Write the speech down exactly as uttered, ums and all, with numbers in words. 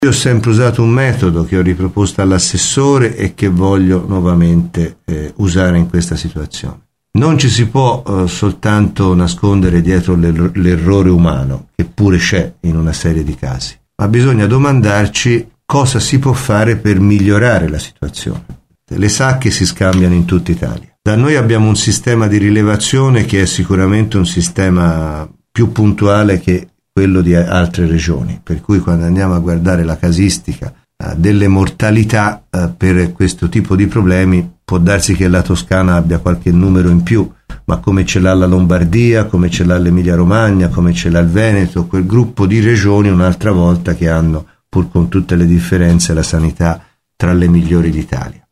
Io ho sempre usato un metodo che ho riproposto all'assessore e che voglio nuovamente eh, usare in questa situazione. Non ci si può eh, soltanto nascondere dietro l'er- l'errore umano, che pure c'è in una serie di casi, ma bisogna domandarci cosa si può fare per migliorare la situazione. Le sacche si scambiano in tutta Italia. Da noi abbiamo un sistema di rilevazione che è sicuramente un sistema più puntuale che quello di altre regioni, per cui quando andiamo a guardare la casistica eh, delle mortalità eh, per questo tipo di problemi, può darsi che la Toscana abbia qualche numero in più, ma come ce l'ha la Lombardia, come ce l'ha l'Emilia Romagna, come ce l'ha il Veneto, quel gruppo di regioni un'altra volta che hanno, pur con tutte le differenze, la sanità tra le migliori d'Italia.